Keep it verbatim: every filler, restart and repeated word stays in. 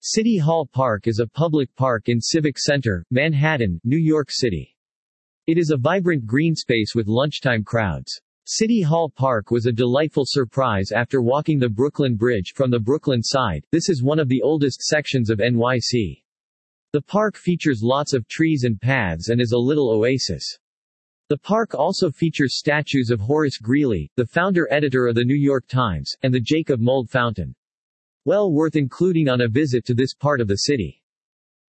City Hall Park is a public park in Civic Center, Manhattan, New York City. It is a vibrant green space with lunchtime crowds. City Hall Park was a delightful surprise after walking the Brooklyn Bridge from the Brooklyn side. This is one of the oldest sections of N Y C. The park features lots of trees and paths and is a little oasis. The park also features statues of Horace Greeley, the founder-editor of the New York Times, and the Jacob Mould Fountain. Well worth including on a visit to this part of the city.